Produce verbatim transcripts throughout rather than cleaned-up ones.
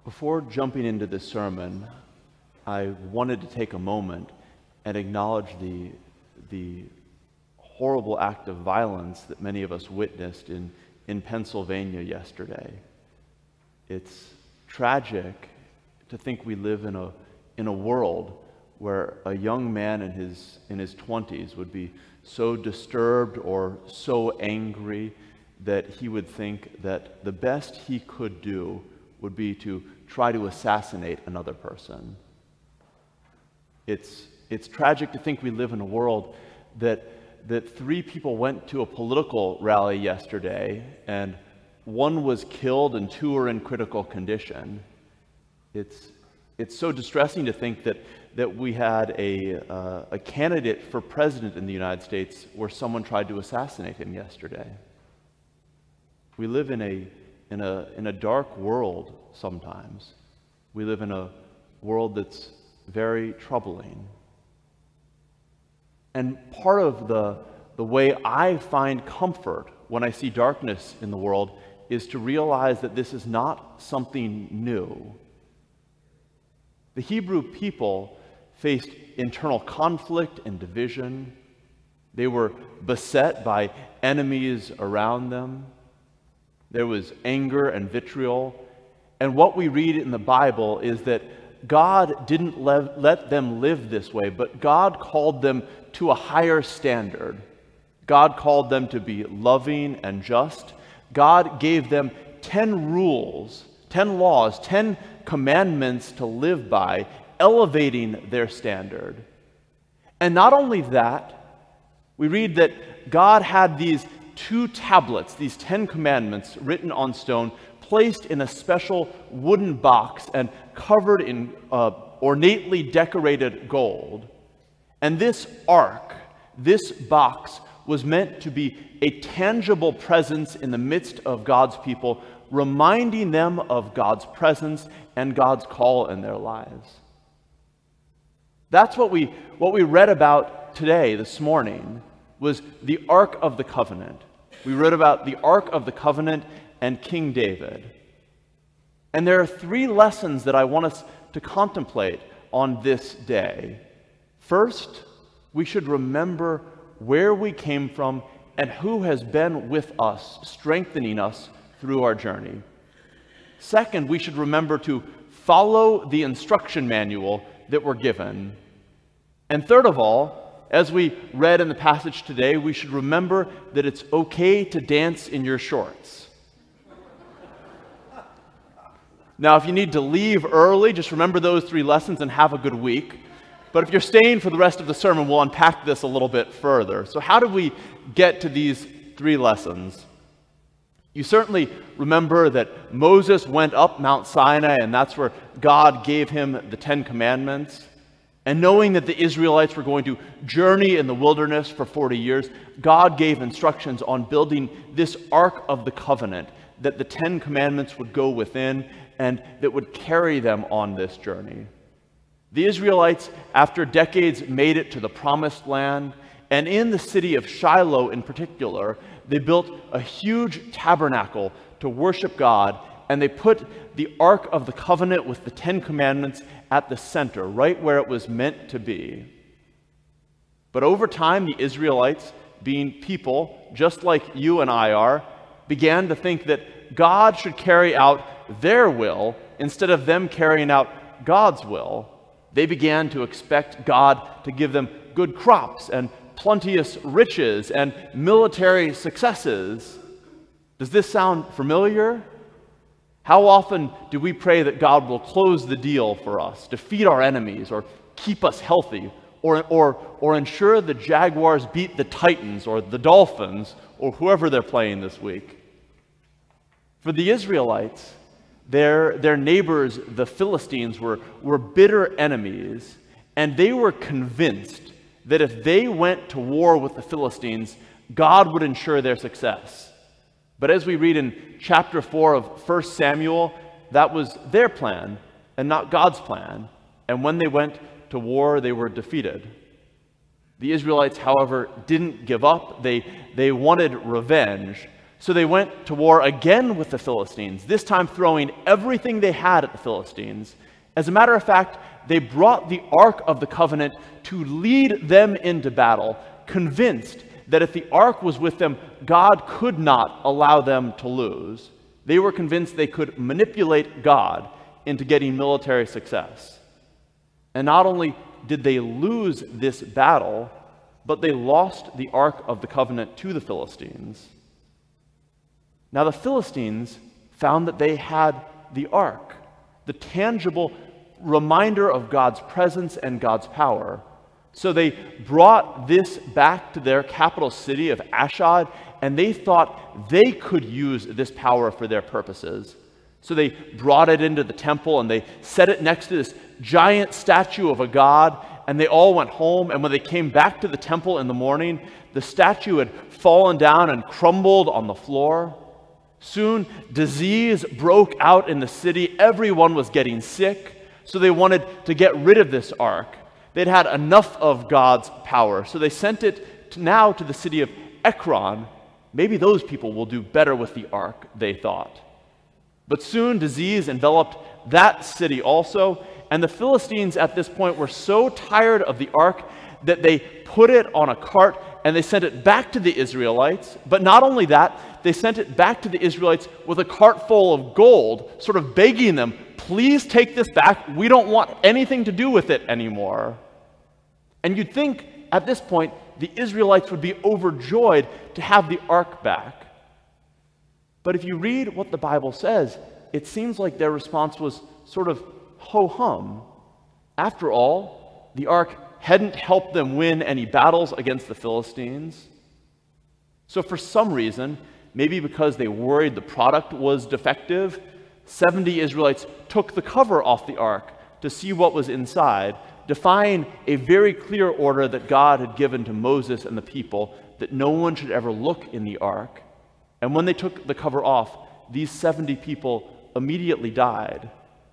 Before jumping into this sermon, I wanted to take a moment and acknowledge the, the horrible act of violence that many of us witnessed in, in Pennsylvania yesterday. It's tragic to think we live in a, in a world where a young man in his, in his twenties would be so disturbed or so angry that he would think that the best he could do would be to try to assassinate another person. It's, it's tragic to think we live in a world that, that three people went to a political rally yesterday and one was killed and two are in critical condition. It's, it's so distressing to think that, that we had a, uh, a candidate for president in the United States where someone tried to assassinate him yesterday. We live in a, in a, in a dark world sometimes. We live in a world that's very troubling. And part of the, the way I find comfort when I see darkness in the world is to realize that this is not something new. The Hebrew people faced internal conflict and division. They were beset by enemies around them. There was anger and vitriol. And what we read in the Bible is that God didn't le- let them live this way, but God called them to a higher standard. God called them to be loving and just. God gave them ten rules, ten laws, ten commandments to live by, elevating their standard. And not only that, we read that God had these two tablets, these Ten Commandments written on stone, placed in a special wooden box and covered in uh, ornately decorated gold. And this ark, this box, was meant to be a tangible presence in the midst of God's people, reminding them of God's presence and God's call in their lives. That's what we, what we read about today, this morning, was the Ark of the Covenant. We read about the Ark of the Covenant and King David. And there are three lessons that I want us to contemplate on this day. First, we should remember where we came from and who has been with us, strengthening us through our journey. Second, we should remember to follow the instruction manual that we're given. And third of all, as we read in the passage today, we should remember that it's okay to dance in your shorts. Now, if you need to leave early, just remember those three lessons and have a good week. But if you're staying for the rest of the sermon, we'll unpack this a little bit further. So how do we get to these three lessons? You certainly remember that Moses went up Mount Sinai, and that's where God gave him the Ten Commandments. And knowing that the Israelites were going to journey in the wilderness for forty years, God gave instructions on building this Ark of the Covenant that the Ten Commandments would go within and that would carry them on this journey. The Israelites, after decades, made it to the Promised Land, and in the city of Shiloh in particular, they built a huge tabernacle to worship God, and they put the Ark of the Covenant with the Ten Commandments at the center, right where it was meant to be. But over time, the Israelites, being people just like you and I are, began to think that God should carry out their will instead of them carrying out God's will. They began to expect God to give them good crops and plenteous riches and military successes. Does this sound familiar? How often do we pray that God will close the deal for us, defeat our enemies, or keep us healthy, or, or, or ensure the Jaguars beat the Titans or the Dolphins or whoever they're playing this week? For the Israelites, their, their neighbors, the Philistines, were, were bitter enemies, and they were convinced that if they went to war with the Philistines, God would ensure their success. But as we read in chapter four of First Samuel, that was their plan and not God's plan. And when they went to war, they were defeated. The Israelites, however, didn't give up. They, they wanted revenge. So they went to war again with the Philistines, this time throwing everything they had at the Philistines. As a matter of fact, they brought the Ark of the Covenant to lead them into battle, convinced that if the Ark was with them, God could not allow them to lose. They were convinced they could manipulate God into getting military success. And not only did they lose this battle, but they lost the Ark of the Covenant to the Philistines. Now the Philistines found that they had the Ark, the tangible reminder of God's presence and God's power. So they brought this back to their capital city of Ashdod, and they thought they could use this power for their purposes. So they brought it into the temple, and they set it next to this giant statue of a god, and they all went home. And when they came back to the temple in the morning, the statue had fallen down and crumbled on the floor. Soon, disease broke out in the city. Everyone was getting sick, so they wanted to get rid of this ark. They'd had enough of God's power, so they sent it to now to the city of Ekron. Maybe those people will do better with the ark, they thought. But soon disease enveloped that city also, and the Philistines at this point were so tired of the ark that they put it on a cart and they sent it back to the Israelites. But not only that, they sent it back to the Israelites with a cart full of gold, sort of begging them, please take this back. We don't want anything to do with it anymore. And you'd think at this point the Israelites would be overjoyed to have the ark back. But if you read what the Bible says, it seems like their response was sort of ho-hum. After all, the ark hadn't helped them win any battles against the Philistines. So for some reason, maybe because they worried the product was defective, seventy Israelites took the cover off the ark to see what was inside, defying a very clear order that God had given to Moses and the people that no one should ever look in the ark. And when they took the cover off, these seventy people immediately died.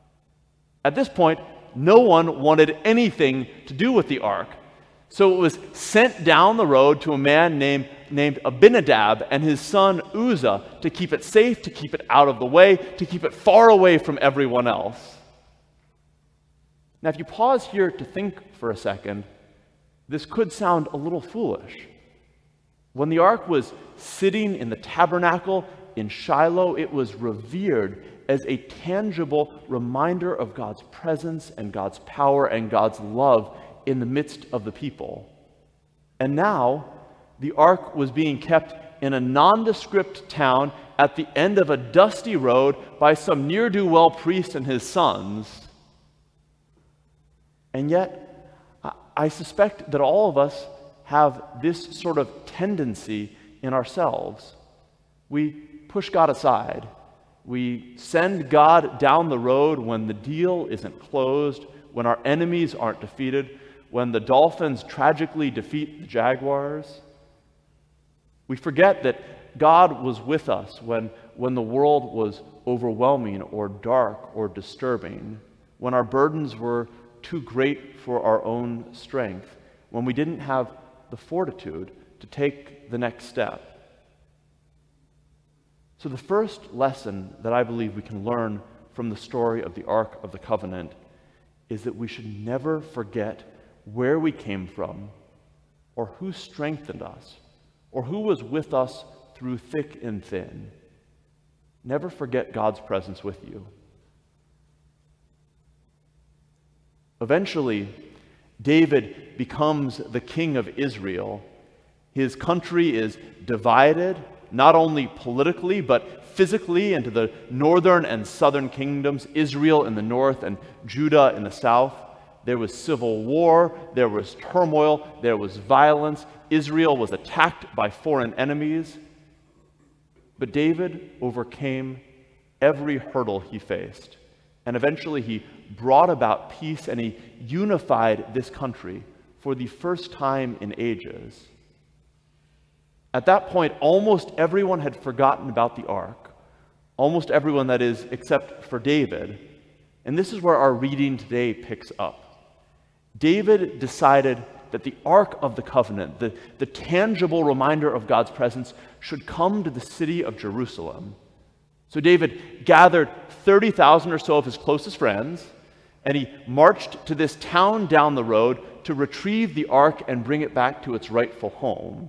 At this point, no one wanted anything to do with the ark. So it was sent down the road to a man named, named Abinadab and his son Uzzah to keep it safe, to keep it out of the way, to keep it far away from everyone else. Now, if you pause here to think for a second, this could sound a little foolish. When the ark was sitting in the tabernacle in Shiloh, it was revered as a tangible reminder of God's presence and God's power and God's love in the midst of the people. And now, the ark was being kept in a nondescript town at the end of a dusty road by some ne'er-do-well priest and his sons. And yet, I suspect that all of us have this sort of tendency in ourselves. We push God aside. We send God down the road when the deal isn't closed, when our enemies aren't defeated, when the Dolphins tragically defeat the Jaguars. We forget that God was with us when, when the world was overwhelming or dark or disturbing, when our burdens were too great for our own strength, when we didn't have the fortitude to take the next step. So the first lesson that I believe we can learn from the story of the Ark of the Covenant is that we should never forget where we came from, or who strengthened us, or who was with us through thick and thin. Never forget God's presence with you. Eventually, David becomes the king of Israel. His country is divided, not only politically, but physically into the northern and southern kingdoms, Israel in the north and Judah in the south. There was civil war, there was turmoil, there was violence. Israel was attacked by foreign enemies. But David overcame every hurdle he faced. And eventually he brought about peace and he unified this country for the first time in ages. At that point, almost everyone had forgotten about the ark. Almost everyone, that is, except for David. And this is where our reading today picks up. David decided that the Ark of the Covenant, the, the tangible reminder of God's presence, should come to the city of Jerusalem. So David gathered thirty thousand or so of his closest friends, and he marched to this town down the road to retrieve the ark and bring it back to its rightful home.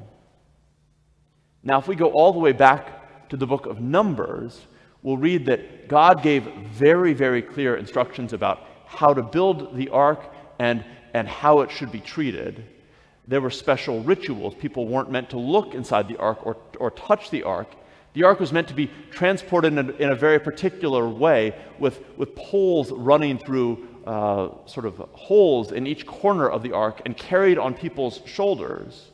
Now, if we go all the way back to the book of Numbers, we'll read that God gave very, very clear instructions about how to build the ark and, and how it should be treated. There were special rituals. People weren't meant to look inside the ark or, or touch the ark. The ark was meant to be transported in a, in a very particular way, with, with poles running through uh, sort of holes in each corner of the ark and carried on people's shoulders.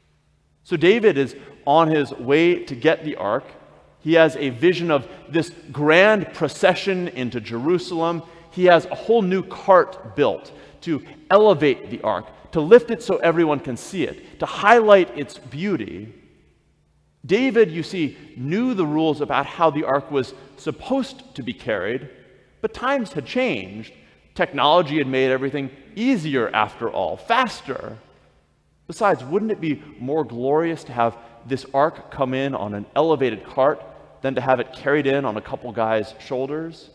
So David is on his way to get the ark. He has a vision of this grand procession into Jerusalem. He has a whole new cart built to elevate the ark, to lift it so everyone can see it, to highlight its beauty. David, you see, knew the rules about how the ark was supposed to be carried, but times had changed. Technology had made everything easier, after all, faster. Besides, wouldn't it be more glorious to have this ark come in on an elevated cart than to have it carried in on a couple guys' shoulders?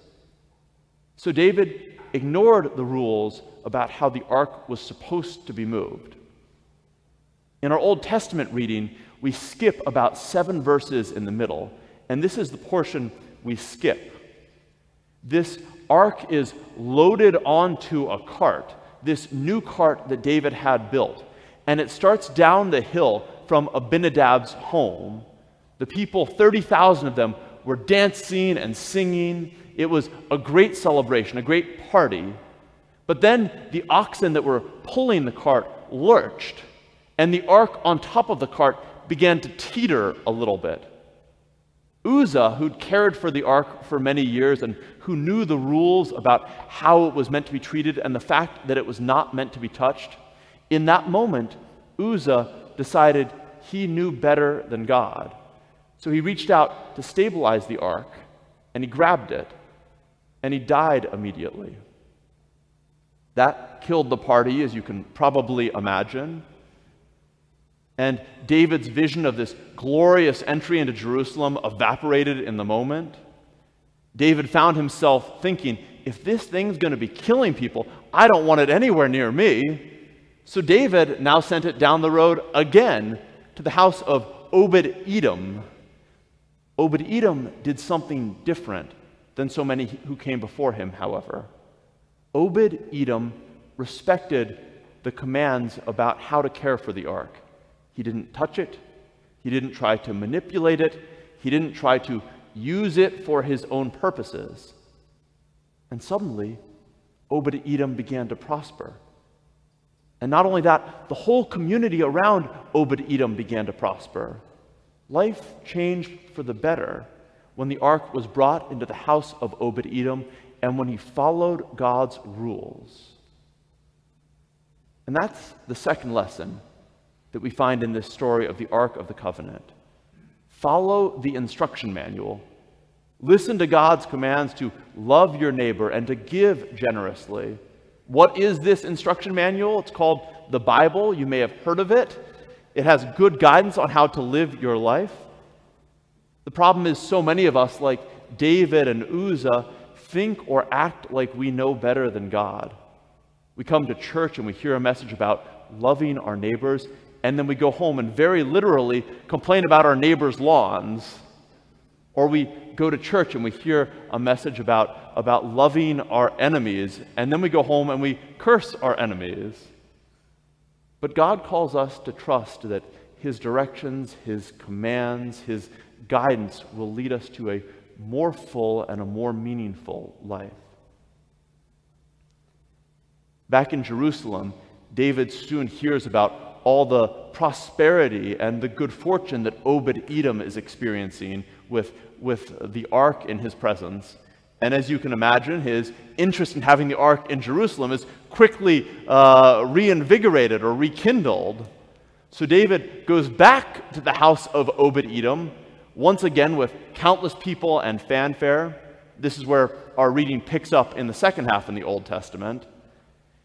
So David ignored the rules about how the ark was supposed to be moved. In our Old Testament reading, we skip about seven verses in the middle, and this is the portion we skip. This ark is loaded onto a cart, this new cart that David had built, and it starts down the hill from Abinadab's home. The people, thirty thousand of them, were dancing and singing. It was a great celebration, a great party. But then the oxen that were pulling the cart lurched, and the ark on top of the cart began to teeter a little bit. Uzzah, who'd cared for the ark for many years and who knew the rules about how it was meant to be treated and the fact that it was not meant to be touched, in that moment, Uzzah decided he knew better than God. So he reached out to stabilize the ark, and he grabbed it, and he died immediately. That killed the party, as you can probably imagine. And David's vision of this glorious entry into Jerusalem evaporated in the moment. David found himself thinking, if this thing's going to be killing people, I don't want it anywhere near me. So David now sent it down the road again to the house of Obed-Edom. Obed-Edom did something different than so many who came before him, however. Obed-Edom respected the commands about how to care for the ark. He didn't touch it. He didn't try to manipulate it. He didn't try to use it for his own purposes. And suddenly, Obed-Edom began to prosper. And not only that, the whole community around Obed-Edom began to prosper. Life changed for the better when the ark was brought into the house of Obed-Edom and when he followed God's rules. And that's the second lesson that we find in this story of the Ark of the Covenant. Follow the instruction manual. Listen to God's commands to love your neighbor and to give generously. What is this instruction manual? It's called the Bible. You may have heard of it. It has good guidance on how to live your life. The problem is so many of us, like David and Uzzah, think or act like we know better than God. We come to church and we hear a message about loving our neighbors, and then we go home and very literally complain about our neighbors' lawns. Or we go to church and we hear a message about, about loving our enemies, and then we go home and we curse our enemies. But God calls us to trust that His directions, His commands, His guidance will lead us to a more full and a more meaningful life. Back in Jerusalem, David soon hears about all the prosperity and the good fortune that Obed-Edom is experiencing with, with the ark in his presence. And as you can imagine, his interest in having the ark in Jerusalem is quickly uh, reinvigorated or rekindled. So David goes back to the house of Obed-Edom, once again with countless people and fanfare. This is where our reading picks up in the second half in the Old Testament.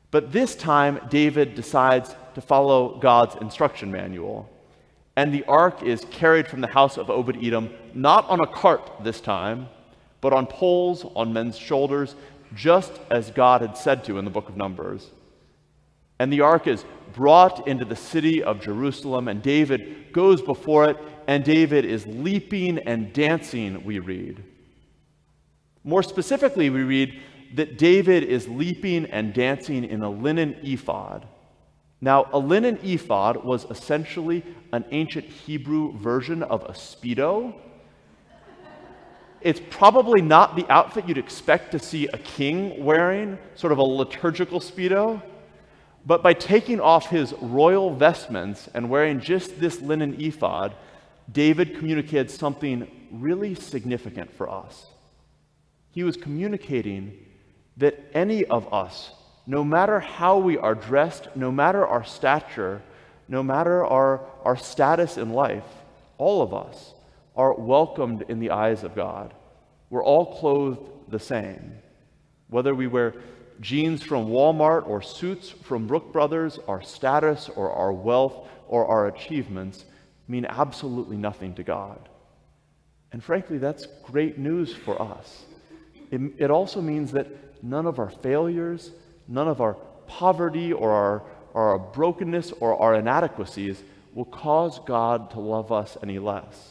But this time, David decides to follow God's instruction manual. And the ark is carried from the house of Obed-Edom, not on a cart this time, but on poles on men's shoulders, just as God had said to in the book of Numbers. And the ark is brought into the city of Jerusalem, and David goes before it, and David is leaping and dancing, we read. More specifically, we read that David is leaping and dancing in a linen ephod. Now, a linen ephod was essentially an ancient Hebrew version of a Speedo. It's probably not the outfit you'd expect to see a king wearing, sort of a liturgical Speedo. But by taking off his royal vestments and wearing just this linen ephod, David communicated something really significant for us. He was communicating that any of us, no matter how we are dressed, no matter our stature, no matter our, our status in life, all of us are welcomed in the eyes of God. We're all clothed the same. Whether we wear jeans from Walmart or suits from Brooke Brothers, our status or our wealth or our achievements mean absolutely nothing to God. And frankly, that's great news for us. It, it also means that none of our failures, none of our poverty or our, or our brokenness or our inadequacies will cause God to love us any less.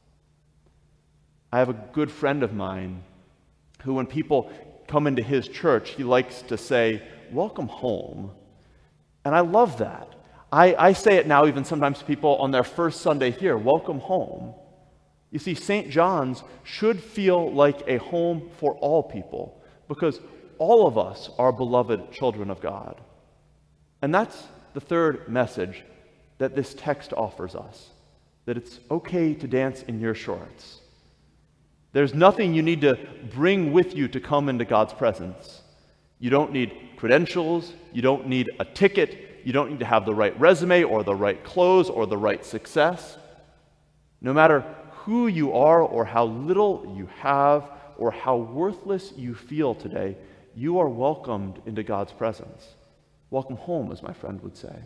I have a good friend of mine who, when people come into his church, he likes to say, "Welcome home." And I love that. I, I say it now even sometimes to people on their first Sunday here, "Welcome home." You see, Saint John's should feel like a home for all people, because all of us are beloved children of God. And that's the third message that this text offers us, that it's okay to dance in your shorts. There's nothing you need to bring with you to come into God's presence. You don't need credentials, you don't need a ticket, you don't need to have the right resume or the right clothes or the right success. No matter who you are or how little you have or how worthless you feel today, you are welcomed into God's presence. Welcome home, as my friend would say.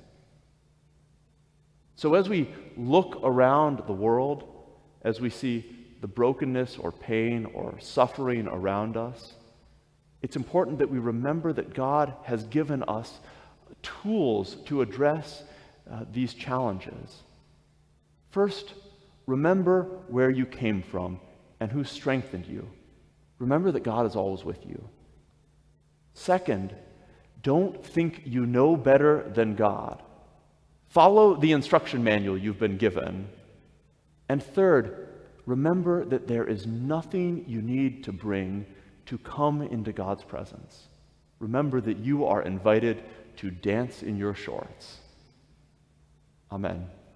So as we look around the world, as we see the brokenness or pain or suffering around us, it's important that we remember that God has given us tools to address uh, these challenges. First, remember where you came from and who strengthened you. Remember that God is always with you. Second, don't think you know better than God. Follow the instruction manual you've been given. And third, remember that there is nothing you need to bring to come into God's presence. Remember that you are invited to dance in your shorts. Amen.